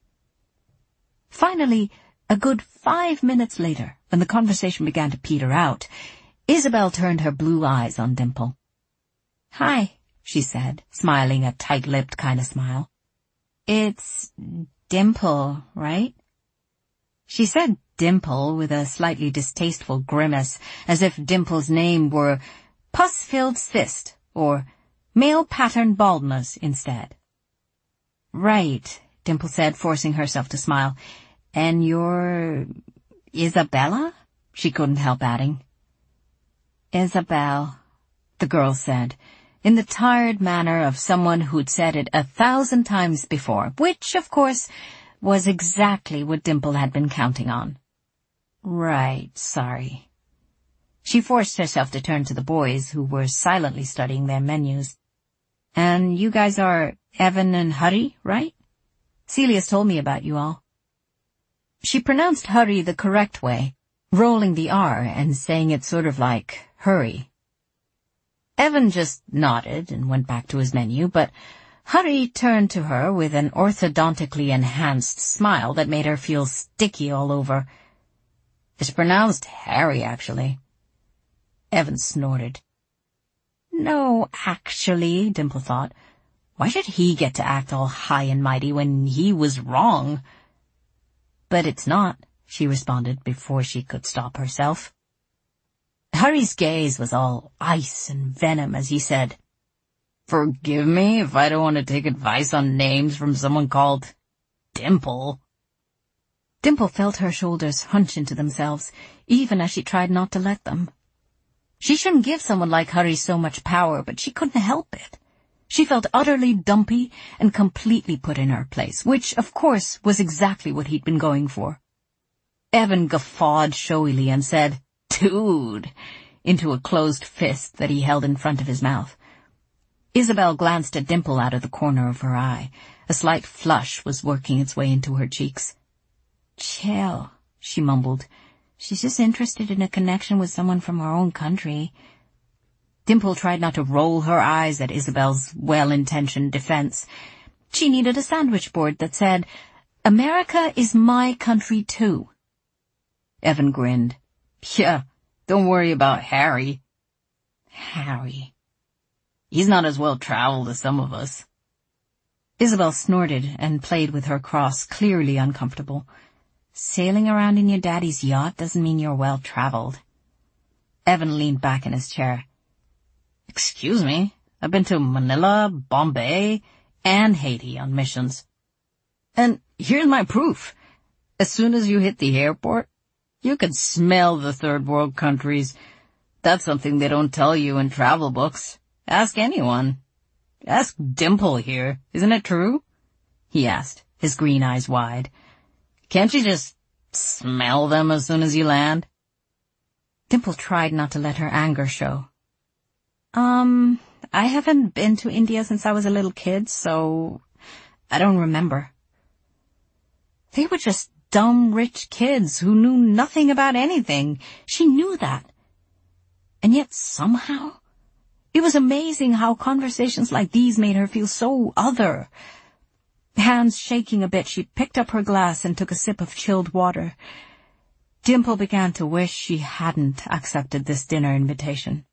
Finally, a good five minutes later, when the conversation began to peter out, Isabel turned her blue eyes on Dimple. "Hi," she said, smiling a tight-lipped kind of smile. "It's Dimple, right?" She said Dimple with a slightly distasteful grimace, as if Dimple's name were pus-filled cyst or male pattern baldness instead. "Right," Dimple said, forcing herself to smile. "And you're Isabella?" she couldn't help adding. "Isabel," the girl said, in the tired manner of someone who'd said it a thousand times before, which, of course, was exactly what Dimple had been counting on. "Right, sorry." She forced herself to turn to the boys, who were silently studying their menus. "And you guys are Evan and Hurry, right? Celia's told me about you all." She pronounced Hurry the correct way, rolling the R and saying it sort of like hurry. Evan just nodded and went back to his menu, but Hurry turned to her with an orthodontically enhanced smile that made her feel sticky all over. "It's pronounced Harry, actually." Evan snorted. "No, actually," Dimple thought. Why should he get to act all high and mighty when he was wrong? "But it's not," she responded before she could stop herself. Hurry's gaze was all ice and venom as he said, "Forgive me if I don't want to take advice on names from someone called Dimple." Dimple felt her shoulders hunch into themselves, even as she tried not to let them. She shouldn't give someone like Hurry so much power, but she couldn't help it. She felt utterly dumpy and completely put in her place, which, of course, was exactly what he'd been going for. Evan guffawed showily and said, "Dude," into a closed fist that he held in front of his mouth. Isabel glanced at Dimple out of the corner of her eye. A slight flush was working its way into her cheeks. "Chill," she mumbled. "She's just interested in a connection with someone from her own country." Dimple tried not to roll her eyes at Isabel's well-intentioned defense. She needed a sandwich board that said, "America is my country too." Evan grinned. "Yeah, don't worry about Harry." "Harry. He's not as well-traveled as some of us." Isabel snorted and played with her cross, clearly uncomfortable. "Sailing around in your daddy's yacht doesn't mean you're well-traveled." Evan leaned back in his chair. "Excuse me, I've been to Manila, Bombay, and Haiti on missions. And here's my proof. As soon as you hit the airport, you could smell the third world countries. That's something they don't tell you in travel books. Ask anyone. Ask Dimple here, isn't it true?" he asked, his green eyes wide. "Can't you just smell them as soon as you land?" Dimple tried not to let her anger show. Um, I haven't been to India since I was a little kid, so I don't remember." They were just dumb, rich kids who knew nothing about anything. She knew that. And yet somehow It was amazing how conversations like these made her feel so other. Hands shaking a bit, she picked up her glass and took a sip of chilled water. Dimple began to wish she hadn't accepted this dinner invitation.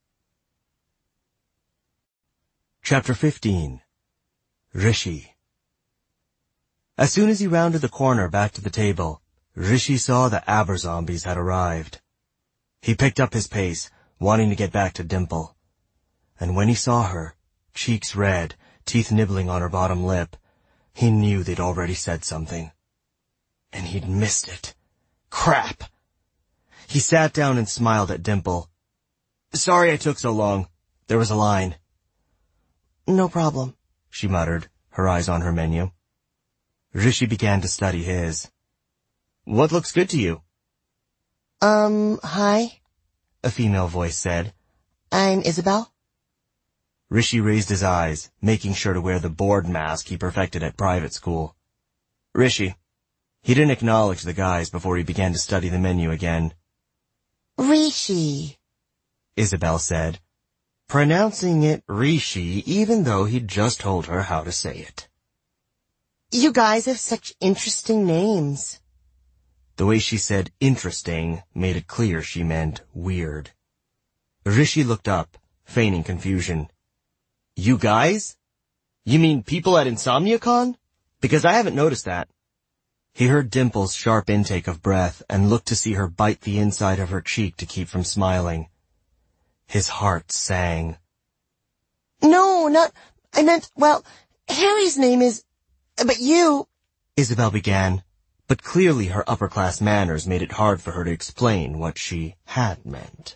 Chapter fifteen. Rishi. As soon as he rounded the corner back to the table, Rishi saw the Aber zombies had arrived. He picked up his pace, wanting to get back to Dimple. And when he saw her, cheeks red, teeth nibbling on her bottom lip, he knew they'd already said something. And he'd missed it. Crap! He sat down and smiled at Dimple. Sorry I took so long. There was a line. No problem, she muttered, her eyes on her menu. Rishi began to study his. What looks good to you? Um, hi, a female voice said. I'm Isabel. Rishi raised his eyes, making sure to wear the board mask he perfected at private school. Rishi. He didn't acknowledge the guys before he began to study the menu again. Rishi, Isabel said, pronouncing it Rishi even though he'd just told her how to say it. You guys have such interesting names. The way she said interesting made it clear she meant weird. Rishi looked up, feigning confusion. You guys? You mean people at InsomniaCon? Because I haven't noticed that. He heard Dimple's sharp intake of breath and looked to see her bite the inside of her cheek to keep from smiling. His heart sang. No, not, I meant, well, Harry's name is, but you... Isabel began, but clearly her upper-class manners made it hard for her to explain what she had meant.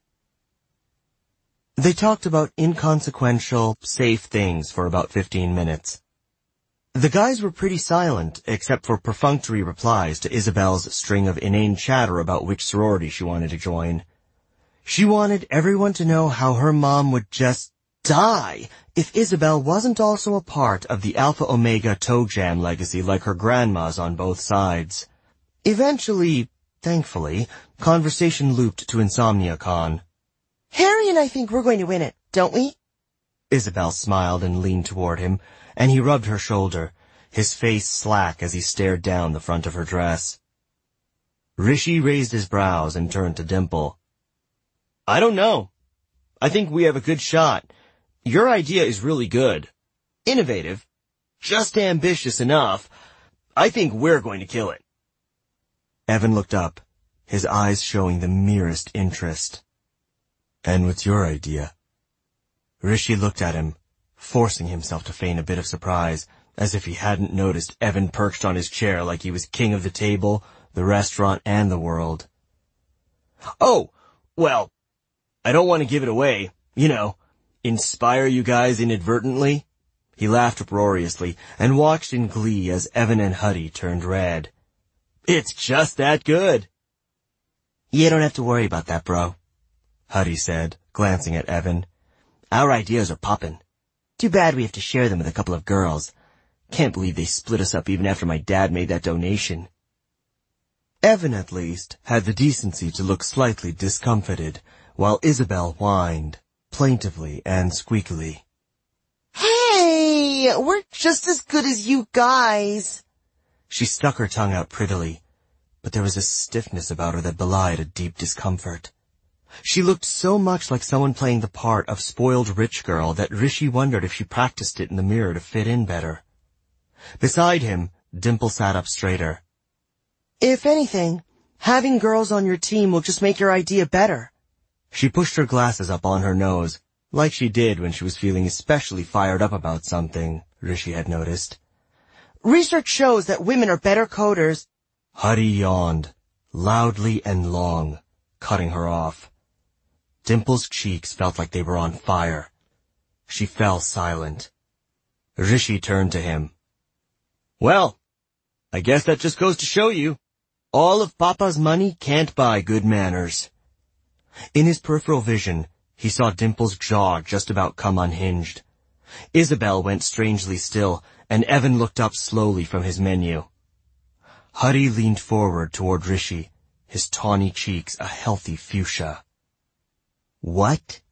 They talked about inconsequential, safe things for about fifteen minutes. The guys were pretty silent, except for perfunctory replies to Isabel's string of inane chatter about which sorority she wanted to join. She wanted everyone to know how her mom would just die if Isabel wasn't also a part of the Alpha Omega Toe Jam legacy like her grandmas on both sides. Eventually, thankfully, conversation looped to InsomniaCon. Harry and I think we're going to win it, don't we? Isabel smiled and leaned toward him, and he rubbed her shoulder, his face slack as he stared down the front of her dress. Rishi raised his brows and turned to Dimple. I don't know. I think we have a good shot. Your idea is really good. Innovative. Just ambitious enough. I think we're going to kill it. Evan looked up, his eyes showing the merest interest. And what's your idea? Rishi looked at him, forcing himself to feign a bit of surprise, as if he hadn't noticed Evan perched on his chair like he was king of the table, the restaurant, and the world. Oh, well, I don't want to give it away, you know, inspire you guys inadvertently. He laughed uproariously and watched in glee as Evan and Huddy turned red. It's just that good. You don't have to worry about that, bro, Huddy said, glancing at Evan. Our ideas are poppin'. Too bad we have to share them with a couple of girls. Can't believe they split us up even after my dad made that donation. Evan, at least, had the decency to look slightly discomfited, while Isabel whined, plaintively and squeakily. Hey, we're just as good as you guys. She stuck her tongue out prettily, but there was a stiffness about her that belied a deep discomfort. She looked so much like someone playing the part of spoiled rich girl that Rishi wondered if she practiced it in the mirror to fit in better. Beside him, Dimple sat up straighter. If anything, having girls on your team will just make your idea better. She pushed her glasses up on her nose, like she did when she was feeling especially fired up about something, Rishi had noticed. Research shows that women are better coders. Huddy yawned, loudly and long, cutting her off. Dimple's cheeks felt like they were on fire. She fell silent. Rishi turned to him. Well, I guess that just goes to show you. All of Papa's money can't buy good manners. In his peripheral vision, he saw Dimple's jaw just about come unhinged. Isabel went strangely still, and Evan looked up slowly from his menu. Huddy leaned forward toward Rishi, his tawny cheeks a healthy fuchsia. What?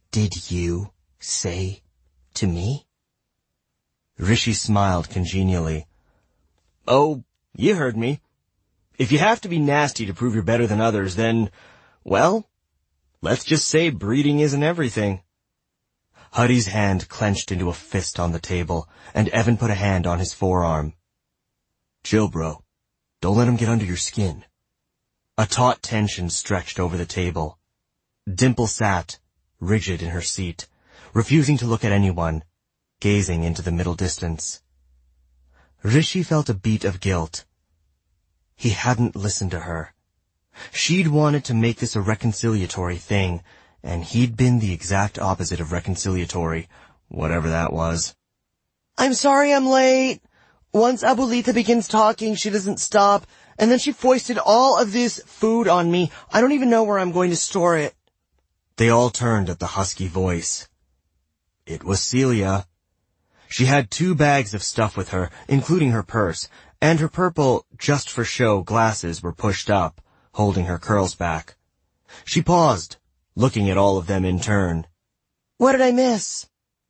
Did you say to me? Rishi smiled congenially. Oh, you heard me. If you have to be nasty to prove you're better than others, then, well, let's just say breeding isn't everything. Hari's hand clenched into a fist on the table, and Evan put a hand on his forearm. Chill, bro. Don't let him get under your skin. A taut tension stretched over the table. Dimple sat, rigid in her seat, refusing to look at anyone, gazing into the middle distance. Rishi felt a beat of guilt. He hadn't listened to her. She'd wanted to make this a reconciliatory thing, and he'd been the exact opposite of reconciliatory, whatever that was. I'm sorry I'm late. Once Abuelita begins talking, she doesn't stop, and then she foisted all of this food on me. I don't even know where I'm going to store it. They all turned at the husky voice. It was Celia. She had two bags of stuff with her, including her purse, and her purple, just-for-show glasses were pushed up, holding her curls back. She paused, looking at all of them in turn. What did I miss?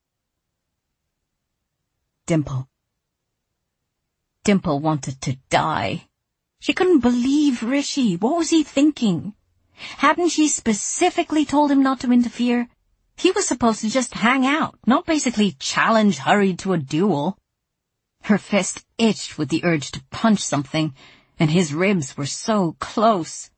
Dimple. Dimple wanted to die. She couldn't believe Rishi. What was he thinking? Hadn't she specifically told him not to interfere? He was supposed to just hang out, not basically challenge Hari to a duel. Her fist itched with the urge to punch something, and his ribs were so close.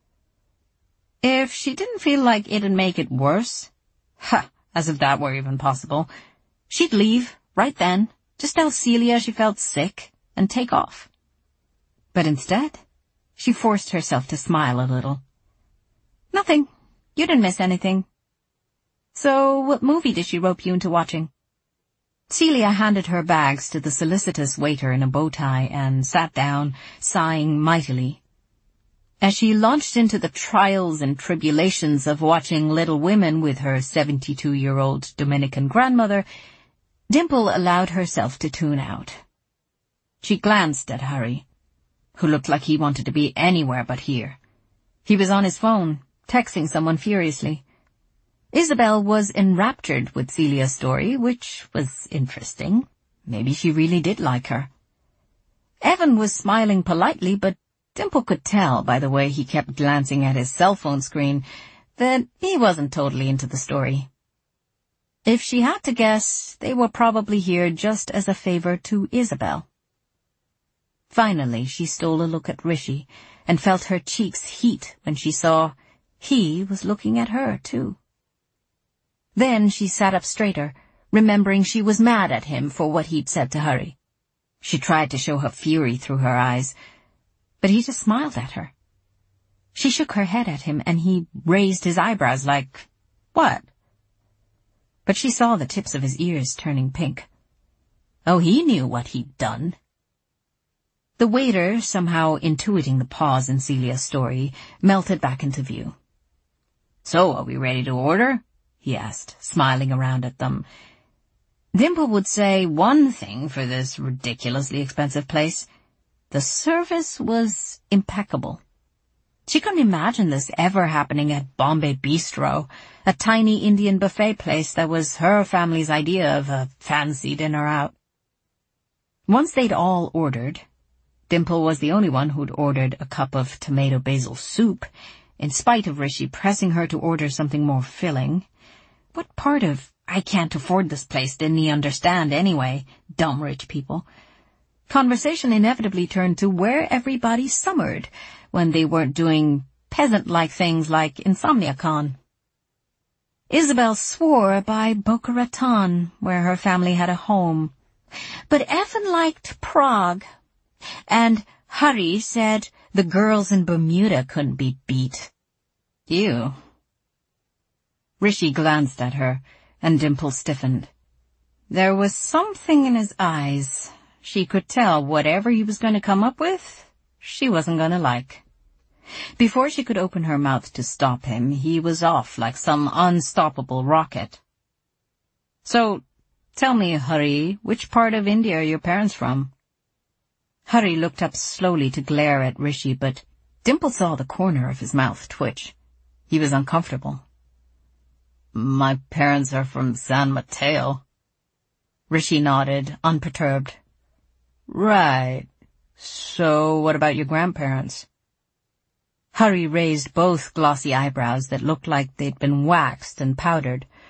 If she didn't feel like it'd make it worse, ha, as if that were even possible, she'd leave right then, just tell Celia she felt sick, and take off. But instead, she forced herself to smile a little. Nothing. You didn't miss anything. So, what movie did she rope you into watching? Celia handed her bags to the solicitous waiter in a bow tie and sat down, sighing mightily. As she launched into the trials and tribulations of watching Little Women with her seventy-two-year-old Dominican grandmother, Dimple allowed herself to tune out. She glanced at Hari, who looked like he wanted to be anywhere but here. He was on his phone, texting someone furiously. Isabel was enraptured with Celia's story, which was interesting. Maybe she really did like her. Evan was smiling politely, but Dimple could tell by the way he kept glancing at his cell phone screen that he wasn't totally into the story. If she had to guess, they were probably here just as a favor to Isabel. Finally, she stole a look at Rishi and felt her cheeks heat when she saw he was looking at her, too. Then she sat up straighter, remembering she was mad at him for what he'd said to Hari. She tried to show her fury through her eyes, but he just smiled at her. She shook her head at him, and he raised his eyebrows like, what? But she saw the tips of his ears turning pink. Oh, he knew what he'd done. The waiter, somehow intuiting the pause in Celia's story, melted back into view. So, are we ready to order? He asked, smiling around at them. Dimple would say one thing for this ridiculously expensive place. The service was impeccable. She couldn't imagine this ever happening at Bombay Bistro, a tiny Indian buffet place that was her family's idea of a fancy dinner out. Once they'd all ordered, Dimple was the only one who'd ordered a cup of tomato basil soup, in spite of Rishi pressing her to order something more filling. What part of, I can't afford this place, didn't he understand anyway, dumb rich people? Conversation inevitably turned to where everybody summered when they weren't doing peasant-like things like InsomniaCon. Isabel swore by Boca Raton, where her family had a home. But Evan liked Prague, and Hari said the girls in Bermuda couldn't be beat. Ew. Rishi glanced at her, and Dimple stiffened. There was something in his eyes. She could tell whatever he was going to come up with, she wasn't going to like. Before she could open her mouth to stop him, he was off like some unstoppable rocket. So, tell me, Hari, which part of India are your parents from? Hari looked up slowly to glare at Rishi, but Dimple saw the corner of his mouth twitch. He was uncomfortable. My parents are from San Mateo. Rishi nodded, unperturbed. Right. So what about your grandparents? Hari raised both glossy eyebrows that looked like they'd been waxed and powdered.